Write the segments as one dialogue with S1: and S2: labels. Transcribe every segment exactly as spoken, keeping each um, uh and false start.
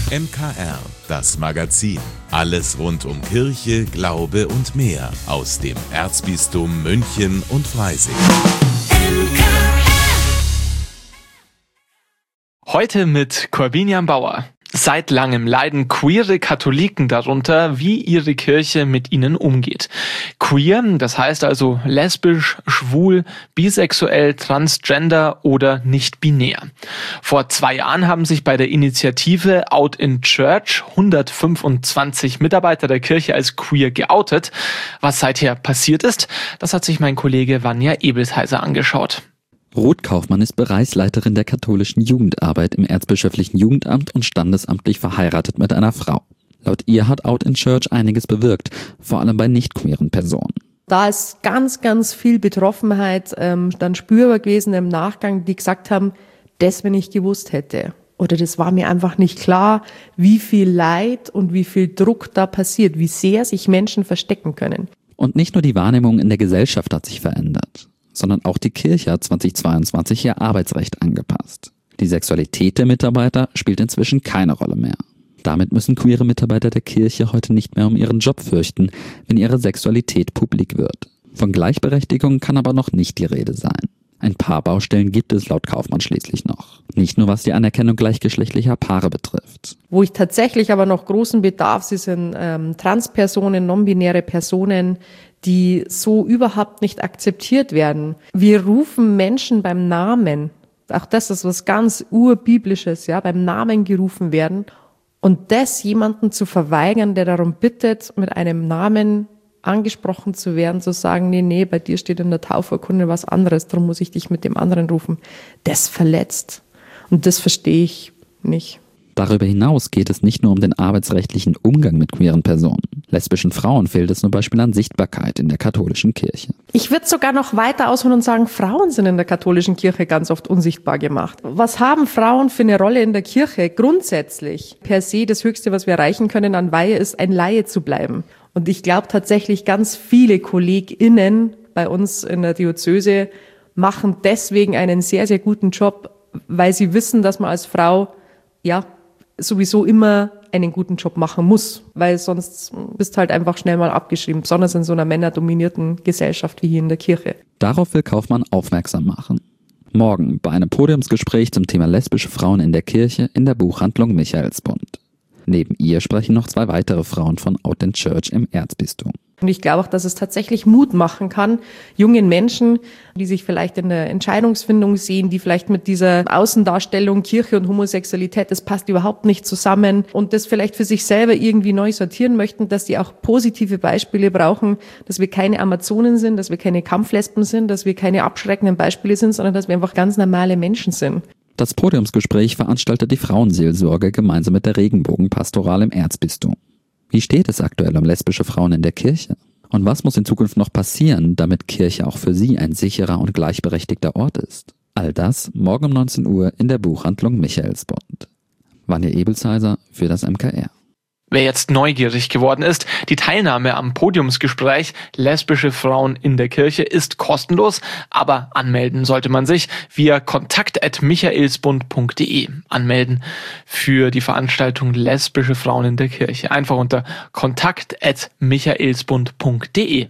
S1: M K R, das Magazin. Alles rund um Kirche, Glaube und mehr aus dem Erzbistum München und Freising.
S2: Heute mit Corbinian Bauer. Seit langem leiden queere Katholiken darunter, wie ihre Kirche mit ihnen umgeht. Queer, das heißt also lesbisch, schwul, bisexuell, transgender oder nicht binär. Vor zwei Jahren haben sich bei der Initiative Out in Church hundertfünfundzwanzig Mitarbeiter der Kirche als queer geoutet. Was seither passiert ist, das hat sich mein Kollege Vanja Ebelsheiser angeschaut.
S3: Ruth Kaufmann ist Bereichsleiterin der katholischen Jugendarbeit im Erzbischöflichen Jugendamt und standesamtlich verheiratet mit einer Frau. Laut ihr hat Out in Church einiges bewirkt, vor allem bei nicht-queeren Personen.
S4: Da ist ganz, ganz viel Betroffenheit ähm, dann spürbar gewesen im Nachgang, die gesagt haben, das, wenn ich gewusst hätte. Oder das war mir einfach nicht klar, wie viel Leid und wie viel Druck da passiert, wie sehr sich Menschen verstecken können.
S3: Und nicht nur die Wahrnehmung in der Gesellschaft hat sich verändert, sondern auch die Kirche hat zweitausendzweiundzwanzig ihr Arbeitsrecht angepasst. Die Sexualität der Mitarbeiter spielt inzwischen keine Rolle mehr. Damit müssen queere Mitarbeiter der Kirche heute nicht mehr um ihren Job fürchten, wenn ihre Sexualität publik wird. Von Gleichberechtigung kann aber noch nicht die Rede sein. Ein paar Baustellen gibt es laut Kaufmann schließlich noch. Nicht nur was die Anerkennung gleichgeschlechtlicher Paare betrifft.
S4: Wo ich tatsächlich aber noch großen Bedarf sehe, sind ähm, Transpersonen, non-binäre Personen, die so überhaupt nicht akzeptiert werden. Wir rufen Menschen beim Namen. Auch das ist was ganz urbiblisches, ja, beim Namen gerufen werden. Und das jemanden zu verweigern, der darum bittet, mit einem Namen angesprochen zu werden, zu sagen, nee, nee, bei dir steht in der Taufurkunde was anderes, darum muss ich dich mit dem anderen rufen. Das verletzt. Und das verstehe ich nicht.
S3: Darüber hinaus geht es nicht nur um den arbeitsrechtlichen Umgang mit queeren Personen. Lesbischen Frauen fehlt es zum Beispiel an Sichtbarkeit in der katholischen Kirche.
S4: Ich würde sogar noch weiter ausholen und sagen, Frauen sind in der katholischen Kirche ganz oft unsichtbar gemacht. Was haben Frauen für eine Rolle in der Kirche? Grundsätzlich, per se, das Höchste, was wir erreichen können an Weihe, ist, ein Laie zu bleiben. Und ich glaube tatsächlich, ganz viele KollegInnen bei uns in der Diözese machen deswegen einen sehr, sehr guten Job, weil sie wissen, dass man als Frau, ja, sowieso immer einen guten Job machen muss, weil sonst bist halt einfach schnell mal abgeschrieben, besonders in so einer männerdominierten Gesellschaft wie hier in der Kirche.
S3: Darauf will Kaufmann aufmerksam machen. Morgen bei einem Podiumsgespräch zum Thema lesbische Frauen in der Kirche in der Buchhandlung Michaelsbund. Neben ihr sprechen noch zwei weitere Frauen von Out in Church im Erzbistum.
S4: Und ich glaube auch, dass es tatsächlich Mut machen kann, jungen Menschen, die sich vielleicht in der Entscheidungsfindung sehen, die vielleicht mit dieser Außendarstellung Kirche und Homosexualität, das passt überhaupt nicht zusammen und das vielleicht für sich selber irgendwie neu sortieren möchten, dass die auch positive Beispiele brauchen, dass wir keine Amazonen sind, dass wir keine Kampflesben sind, dass wir keine abschreckenden Beispiele sind, sondern dass wir einfach ganz normale Menschen sind.
S3: Das Podiumsgespräch veranstaltet die Frauenseelsorge gemeinsam mit der Regenbogenpastoral im Erzbistum. Wie steht es aktuell um lesbische Frauen in der Kirche? Und was muss in Zukunft noch passieren, damit Kirche auch für sie ein sicherer und gleichberechtigter Ort ist? All das morgen um neunzehn Uhr in der Buchhandlung Michaelsbund. Vanja Ebelsheiser für das M K R.
S2: Wer jetzt neugierig geworden ist, die Teilnahme am Podiumsgespräch Lesbische Frauen in der Kirche ist kostenlos, aber anmelden sollte man sich via kontakt at michaelsbund punkt de anmelden für die Veranstaltung Lesbische Frauen in der Kirche. Einfach unter kontakt at michaelsbund punkt de.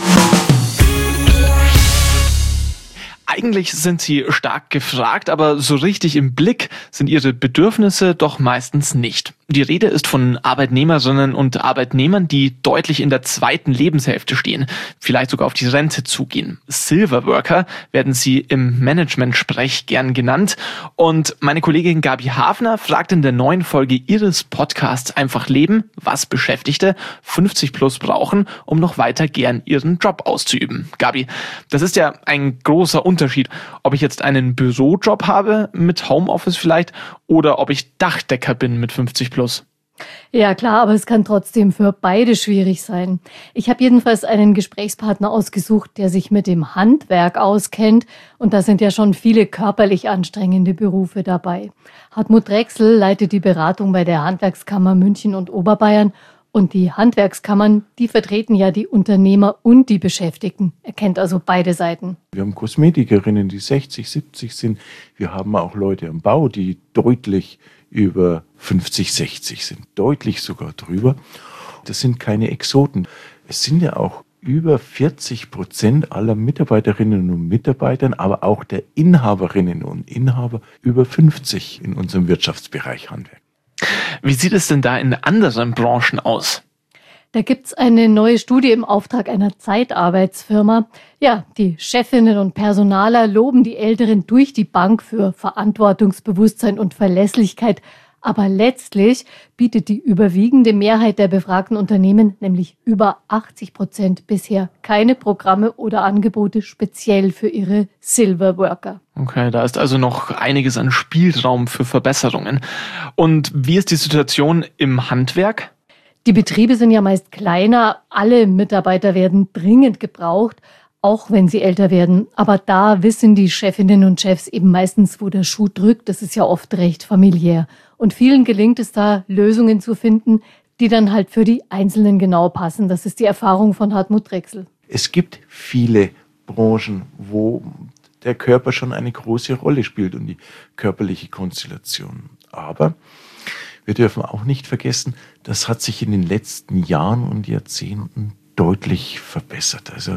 S2: Eigentlich sind sie stark gefragt, aber so richtig im Blick sind ihre Bedürfnisse doch meistens nicht. Die Rede ist von Arbeitnehmerinnen und Arbeitnehmern, die deutlich in der zweiten Lebenshälfte stehen, vielleicht sogar auf die Rente zugehen. Silverworker werden sie im Management-Sprech gern genannt. Und meine Kollegin Gabi Hafner fragt in der neuen Folge ihres Podcasts Einfach Leben, was Beschäftigte fünfzig plus brauchen, um noch weiter gern ihren Job auszuüben. Gabi, das ist ja ein großer Unterschied, ob ich jetzt einen Bürojob habe mit Homeoffice vielleicht oder ob ich Dachdecker bin mit fünfzig plus.
S5: Ja klar, aber es kann trotzdem für beide schwierig sein. Ich habe jedenfalls einen Gesprächspartner ausgesucht, der sich mit dem Handwerk auskennt. Und da sind ja schon viele körperlich anstrengende Berufe dabei. Hartmut Drechsel leitet die Beratung bei der Handwerkskammer München und Oberbayern. Und die Handwerkskammern, die vertreten ja die Unternehmer und die Beschäftigten. Er kennt also beide Seiten.
S6: Wir haben Kosmetikerinnen, die sechzig, siebzig sind. Wir haben auch Leute am Bau, die deutlich über fünfzig, sechzig sind. Deutlich sogar drüber. Das sind keine Exoten. Es sind ja auch über vierzig Prozent aller Mitarbeiterinnen und Mitarbeitern, aber auch der Inhaberinnen und Inhaber über fünfzig in unserem Wirtschaftsbereich Handwerk.
S2: Wie sieht es denn da in anderen Branchen aus?
S5: Da gibt's eine neue Studie im Auftrag einer Zeitarbeitsfirma. Ja, die Chefinnen und Personaler loben die Älteren durch die Bank für Verantwortungsbewusstsein und Verlässlichkeit. Aber letztlich bietet die überwiegende Mehrheit der befragten Unternehmen, nämlich über achtzig Prozent, bisher keine Programme oder Angebote speziell für ihre Silver Worker.
S2: Okay, da ist also noch einiges an Spielraum für Verbesserungen. Und wie ist die Situation im Handwerk?
S5: Die Betriebe sind ja meist kleiner, alle Mitarbeiter werden dringend gebraucht, auch wenn sie älter werden. Aber da wissen die Chefinnen und Chefs eben meistens, wo der Schuh drückt. Das ist ja oft recht familiär. Und vielen gelingt es da, Lösungen zu finden, die dann halt für die Einzelnen genau passen. Das ist die Erfahrung von Hartmut Drechsel.
S6: Es gibt viele Branchen, wo der Körper schon eine große Rolle spielt und die körperliche Konstellation. Aber wir dürfen auch nicht vergessen, das hat sich in den letzten Jahren und Jahrzehnten deutlich verbessert. Also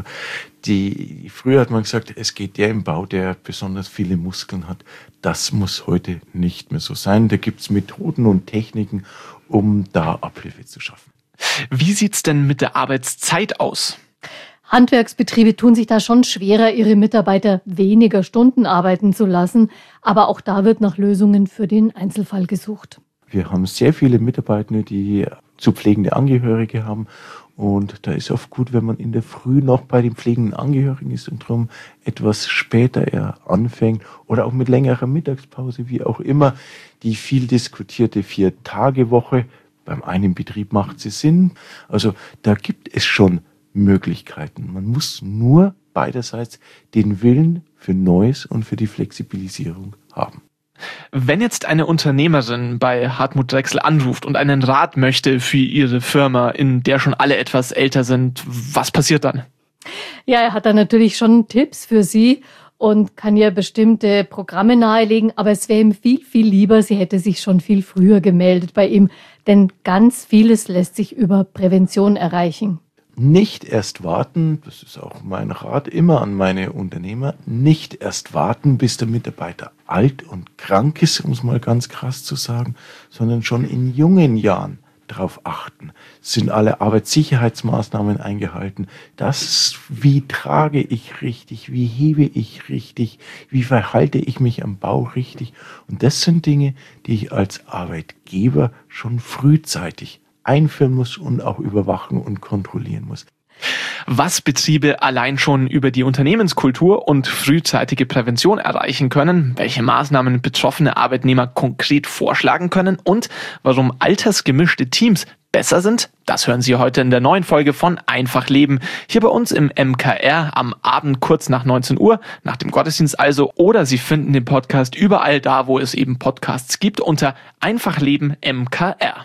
S6: die, früher hat man gesagt, es geht der im Bau, der besonders viele Muskeln hat. Das muss heute nicht mehr so sein. Da gibt es Methoden und Techniken, um da Abhilfe zu schaffen.
S2: Wie sieht's denn mit der Arbeitszeit aus?
S5: Handwerksbetriebe tun sich da schon schwerer, ihre Mitarbeiter weniger Stunden arbeiten zu lassen. Aber auch da wird nach Lösungen für den Einzelfall gesucht.
S6: Wir haben sehr viele Mitarbeitende, die zu pflegende Angehörige haben. Und da ist oft gut, wenn man in der Früh noch bei den pflegenden Angehörigen ist und darum etwas später eher anfängt oder auch mit längerer Mittagspause, wie auch immer. Die viel diskutierte Vier-Tage-Woche, beim einen Betrieb macht sie Sinn. Also da gibt es schon Möglichkeiten. Man muss nur beiderseits den Willen für Neues und für die Flexibilisierung haben.
S2: Wenn jetzt eine Unternehmerin bei Hartmut Drechsel anruft und einen Rat möchte für ihre Firma, in der schon alle etwas älter sind, was passiert dann?
S5: Ja, er hat da natürlich schon Tipps für sie und kann ihr bestimmte Programme nahelegen, aber es wäre ihm viel, viel lieber, sie hätte sich schon viel früher gemeldet bei ihm, denn ganz vieles lässt sich über Prävention erreichen.
S6: Nicht erst warten, das ist auch mein Rat immer an meine Unternehmer, nicht erst warten, bis der Mitarbeiter alt und krank ist, um es mal ganz krass zu sagen, sondern schon in jungen Jahren darauf achten. Sind alle Arbeitssicherheitsmaßnahmen eingehalten? Das, wie trage ich richtig, wie hebe ich richtig, wie verhalte ich mich am Bau richtig? Und das sind Dinge, die ich als Arbeitgeber schon frühzeitig einführen muss und auch überwachen und kontrollieren muss.
S2: Was Betriebe allein schon über die Unternehmenskultur und frühzeitige Prävention erreichen können, welche Maßnahmen betroffene Arbeitnehmer konkret vorschlagen können und warum altersgemischte Teams besser sind, das hören Sie heute in der neuen Folge von Einfach Leben, hier bei uns im M K R am Abend kurz nach neunzehn Uhr, nach dem Gottesdienst also, oder Sie finden den Podcast überall da, wo es eben Podcasts gibt, unter Einfach Leben M K R.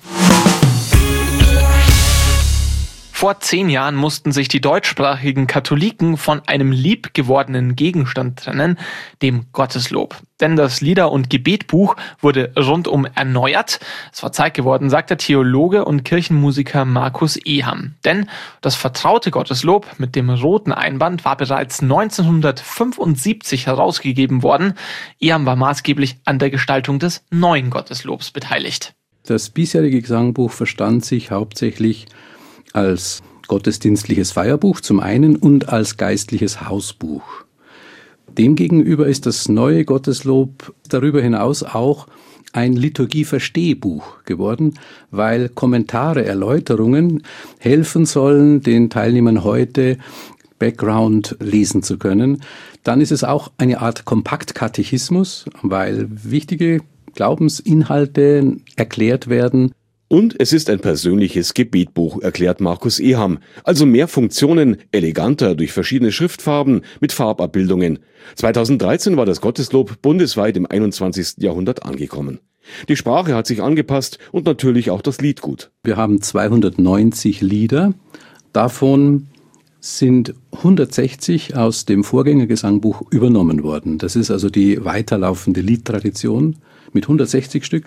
S2: Vor zehn Jahren mussten sich die deutschsprachigen Katholiken von einem liebgewordenen Gegenstand trennen, dem Gotteslob. Denn das Lieder- und Gebetbuch wurde rundum erneuert. Es war Zeit geworden, sagt der Theologe und Kirchenmusiker Markus Eham. Denn das vertraute Gotteslob mit dem roten Einband war bereits neunzehnhundertfünfundsiebzig herausgegeben worden. Eham war maßgeblich an der Gestaltung des neuen Gotteslobs beteiligt.
S7: Das bisherige Gesangbuch verstand sich hauptsächlich als gottesdienstliches Feierbuch zum einen und als geistliches Hausbuch. Demgegenüber ist das neue Gotteslob darüber hinaus auch ein Liturgie-Verstehbuch geworden, weil Kommentare, Erläuterungen helfen sollen, den Teilnehmern heute Background lesen zu können. Dann ist es auch eine Art Kompaktkatechismus, weil wichtige Glaubensinhalte erklärt werden.
S8: Und es ist ein persönliches Gebetbuch, erklärt Markus Eham. Also mehr Funktionen, eleganter durch verschiedene Schriftfarben mit Farbabbildungen. zweitausenddreizehn war das Gotteslob bundesweit im einundzwanzigsten Jahrhundert angekommen. Die Sprache hat sich angepasst und natürlich auch das Liedgut.
S7: Wir haben zweihundertneunzig Lieder, davon sind hundertsechzig aus dem Vorgängergesangbuch übernommen worden. Das ist also die weiterlaufende Liedtradition mit hundertsechzig Stück.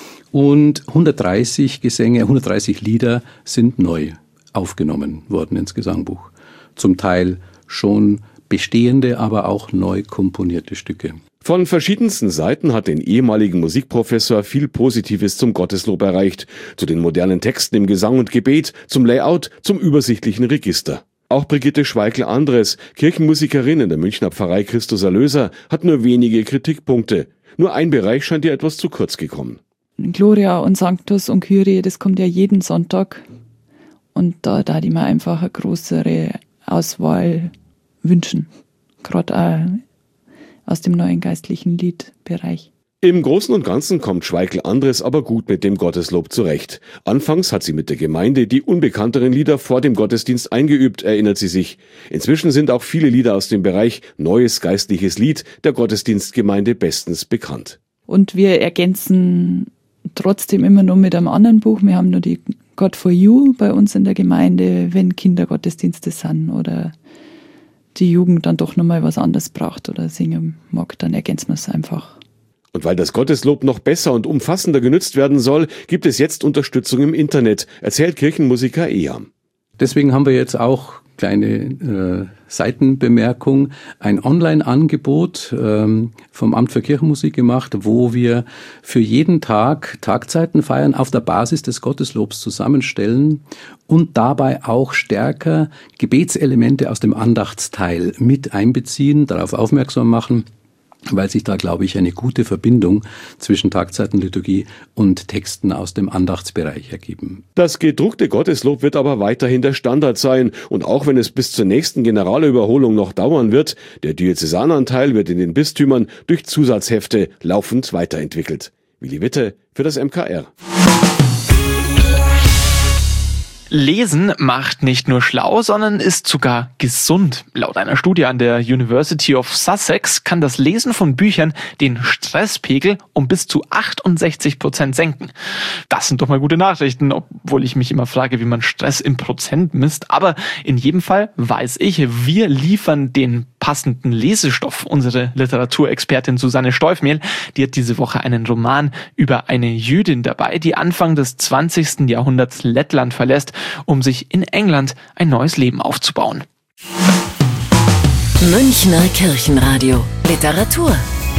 S7: Und hundertdreißig Gesänge, hundertdreißig Lieder sind neu aufgenommen worden ins Gesangbuch. Zum Teil schon bestehende, aber auch neu komponierte Stücke.
S8: Von verschiedensten Seiten hat den ehemaligen Musikprofessor viel Positives zum Gotteslob erreicht. Zu den modernen Texten im Gesang und Gebet, zum Layout, zum übersichtlichen Register. Auch Brigitte Schweikl-Andres, Kirchenmusikerin in der Münchner Pfarrei Christus Erlöser, hat nur wenige Kritikpunkte. Nur ein Bereich scheint ihr etwas zu kurz gekommen.
S9: Gloria und Sanctus und Kyrie, das kommt ja jeden Sonntag. Und da da die mir einfach eine größere Auswahl wünschen. Gerade auch aus dem neuen geistlichen Liedbereich.
S8: Im Großen und Ganzen kommt Schweikl-Andres aber gut mit dem Gotteslob zurecht. Anfangs hat sie mit der Gemeinde die unbekannteren Lieder vor dem Gottesdienst eingeübt, erinnert sie sich. Inzwischen sind auch viele Lieder aus dem Bereich Neues geistliches Lied der Gottesdienstgemeinde bestens bekannt.
S9: Und wir ergänzen trotzdem immer noch mit einem anderen Buch. Wir haben nur die God for You bei uns in der Gemeinde, wenn Kindergottesdienste sind oder die Jugend dann doch nochmal was anderes braucht oder singen mag, dann ergänzen wir es einfach.
S8: Und weil das Gotteslob noch besser und umfassender genützt werden soll, gibt es jetzt Unterstützung im Internet, erzählt Kirchenmusiker Eham.
S7: Deswegen haben wir jetzt auch, kleine äh, Seitenbemerkung, ein Online-Angebot ähm, vom Amt für Kirchenmusik gemacht, wo wir für jeden Tag Tagzeitenfeiern auf der Basis des Gotteslobs zusammenstellen und dabei auch stärker Gebetselemente aus dem Andachtsteil mit einbeziehen, darauf aufmerksam machen, weil sich da, glaube ich, eine gute Verbindung zwischen Tagzeitenliturgie und Texten aus dem Andachtsbereich ergeben.
S8: Das gedruckte Gotteslob wird aber weiterhin der Standard sein. Und auch wenn es bis zur nächsten Generalüberholung noch dauern wird, der Diözesananteil wird in den Bistümern durch Zusatzhefte laufend weiterentwickelt. Willi Witte für das M K R.
S2: Lesen macht nicht nur schlau, sondern ist sogar gesund. Laut einer Studie an der University of Sussex kann das Lesen von Büchern den Stresspegel um bis zu achtundsechzig Prozent senken. Das sind doch mal gute Nachrichten, obwohl ich mich immer frage, wie man Stress in Prozent misst. Aber in jedem Fall weiß ich, wir liefern den passenden Lesestoff. Unsere Literaturexpertin Susanne Steufmehl, die hat diese Woche einen Roman über eine Jüdin dabei, die Anfang des zwanzigsten Jahrhunderts Lettland verlässt, um sich in England ein neues Leben aufzubauen.
S10: Münchner Kirchenradio Literatur.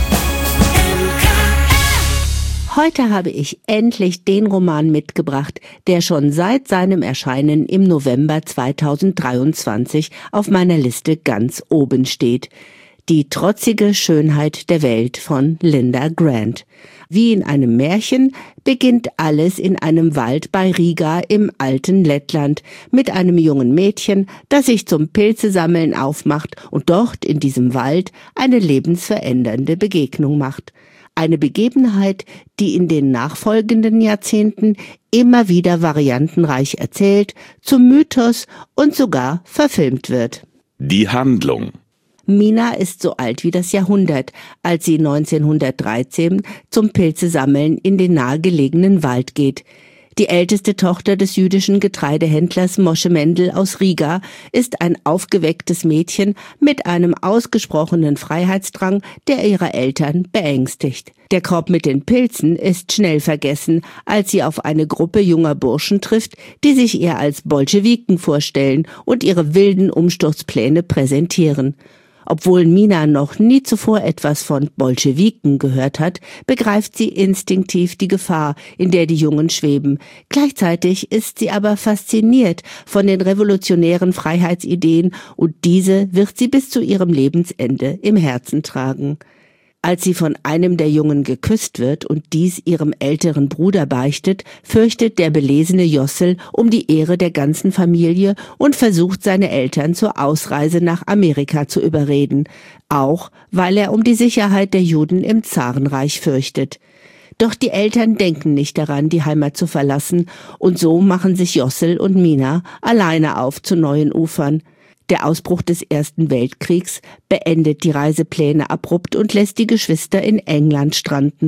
S11: Heute habe ich endlich den Roman mitgebracht, der schon seit seinem Erscheinen im November zweitausenddreiundzwanzig auf meiner Liste ganz oben steht. Die trotzige Schönheit der Welt von Linda Grant. Wie in einem Märchen beginnt alles in einem Wald bei Riga im alten Lettland mit einem jungen Mädchen, das sich zum Pilzesammeln aufmacht und dort in diesem Wald eine lebensverändernde Begegnung macht. Eine Begebenheit, die in den nachfolgenden Jahrzehnten immer wieder variantenreich erzählt, zum Mythos und sogar verfilmt wird.
S1: Die Handlung.
S11: Mina ist so alt wie das Jahrhundert, als sie neunzehnhundertdreizehn zum Pilzesammeln in den nahegelegenen Wald geht. Die älteste Tochter des jüdischen Getreidehändlers Moshe Mendel aus Riga ist ein aufgewecktes Mädchen mit einem ausgesprochenen Freiheitsdrang, der ihre Eltern beängstigt. Der Korb mit den Pilzen ist schnell vergessen, als sie auf eine Gruppe junger Burschen trifft, die sich ihr als Bolschewiken vorstellen und ihre wilden Umsturzpläne präsentieren. Obwohl Mina noch nie zuvor etwas von Bolschewiken gehört hat, begreift sie instinktiv die Gefahr, in der die Jungen schweben. Gleichzeitig ist sie aber fasziniert von den revolutionären Freiheitsideen und diese wird sie bis zu ihrem Lebensende im Herzen tragen. Als sie von einem der Jungen geküsst wird und dies ihrem älteren Bruder beichtet, fürchtet der belesene Jossel um die Ehre der ganzen Familie und versucht seine Eltern zur Ausreise nach Amerika zu überreden, auch weil er um die Sicherheit der Juden im Zarenreich fürchtet. Doch die Eltern denken nicht daran, die Heimat zu verlassen, und so machen sich Jossel und Mina alleine auf zu neuen Ufern. Der Ausbruch des Ersten Weltkriegs beendet die Reisepläne abrupt und lässt die Geschwister in England stranden.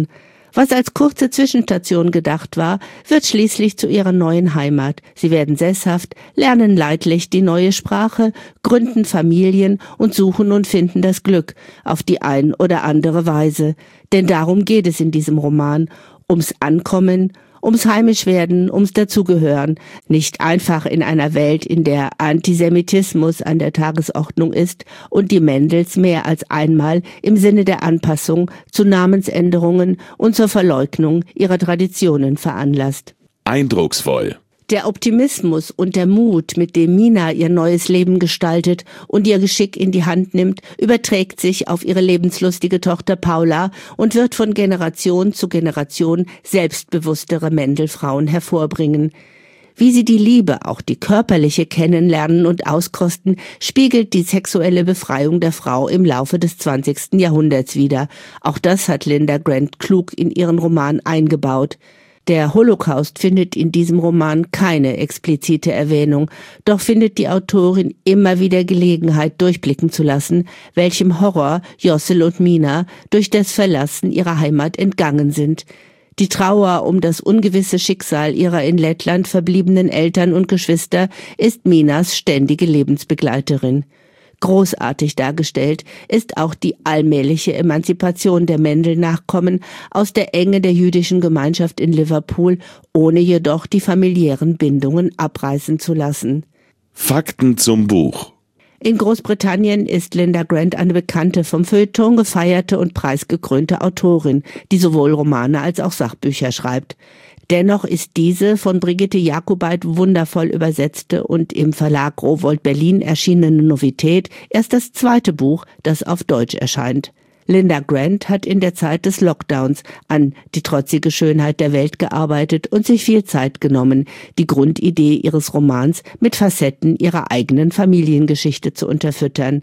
S11: Was als kurze Zwischenstation gedacht war, wird schließlich zu ihrer neuen Heimat. Sie werden sesshaft, lernen leidlich die neue Sprache, gründen Familien und suchen und finden das Glück auf die ein oder andere Weise. Denn darum geht es in diesem Roman, ums Ankommen, ums Heimischwerden, ums Dazugehören. Nicht einfach in einer Welt, in der Antisemitismus an der Tagesordnung ist und die Mendels mehr als einmal im Sinne der Anpassung zu Namensänderungen und zur Verleugnung ihrer Traditionen veranlasst.
S1: Eindrucksvoll.
S11: Der Optimismus und der Mut, mit dem Mina ihr neues Leben gestaltet und ihr Geschick in die Hand nimmt, überträgt sich auf ihre lebenslustige Tochter Paula und wird von Generation zu Generation selbstbewusstere Mendelfrauen hervorbringen. Wie sie die Liebe, auch die körperliche, kennenlernen und auskosten, spiegelt die sexuelle Befreiung der Frau im Laufe des zwanzigsten Jahrhunderts wider. Auch das hat Linda Grant klug in ihren Roman eingebaut. Der Holocaust findet in diesem Roman keine explizite Erwähnung, doch findet die Autorin immer wieder Gelegenheit, durchblicken zu lassen, welchem Horror Jossel und Mina durch das Verlassen ihrer Heimat entgangen sind. Die Trauer um das ungewisse Schicksal ihrer in Lettland verbliebenen Eltern und Geschwister ist Minas ständige Lebensbegleiterin. Großartig dargestellt ist auch die allmähliche Emanzipation der Mendel-Nachkommen aus der Enge der jüdischen Gemeinschaft in Liverpool, ohne jedoch die familiären Bindungen abreißen zu lassen.
S1: Fakten zum Buch.
S11: In Großbritannien ist Linda Grant eine bekannte, vom Feuilleton gefeierte und preisgekrönte Autorin, die sowohl Romane als auch Sachbücher schreibt. Dennoch ist diese von Brigitte Jakobait wundervoll übersetzte und im Verlag Rowohlt Berlin erschienene Novität erst das zweite Buch, das auf Deutsch erscheint. Linda Grant hat in der Zeit des Lockdowns an Die trotzige Schönheit der Welt gearbeitet und sich viel Zeit genommen, die Grundidee ihres Romans mit Facetten ihrer eigenen Familiengeschichte zu unterfüttern.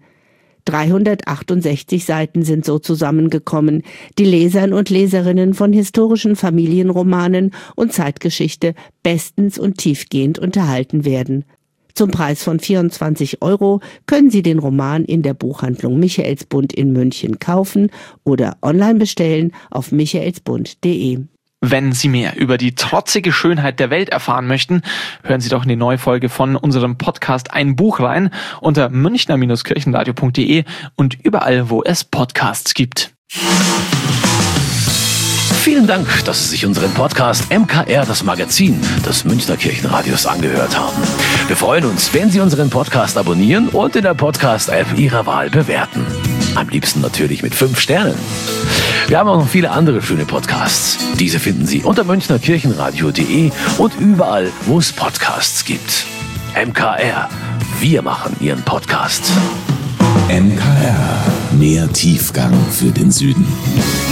S11: dreihundertachtundsechzig Seiten sind so zusammengekommen, die Lesern und Leserinnen von historischen Familienromanen und Zeitgeschichte bestens und tiefgehend unterhalten werden. Zum Preis von vierundzwanzig Euro können Sie den Roman in der Buchhandlung Michaelsbund in München kaufen oder online bestellen auf michaelsbund punkt de.
S2: Wenn Sie mehr über die trotzige Schönheit der Welt erfahren möchten, hören Sie doch in die neue Folge von unserem Podcast Ein Buch rein unter münchner kirchenradio punkt de und überall, wo es Podcasts gibt.
S12: Vielen Dank, dass Sie sich unseren Podcast M K R, das Magazin des Münchner Kirchenradios, angehört haben. Wir freuen uns, wenn Sie unseren Podcast abonnieren und in der Podcast-App Ihrer Wahl bewerten. Am liebsten natürlich mit fünf Sternen. Wir haben auch noch viele andere schöne Podcasts. Diese finden Sie unter münchner kirchenradio punkt de und überall, wo es Podcasts gibt. M K R, wir machen Ihren Podcast.
S1: M K R, mehr Tiefgang für den Süden.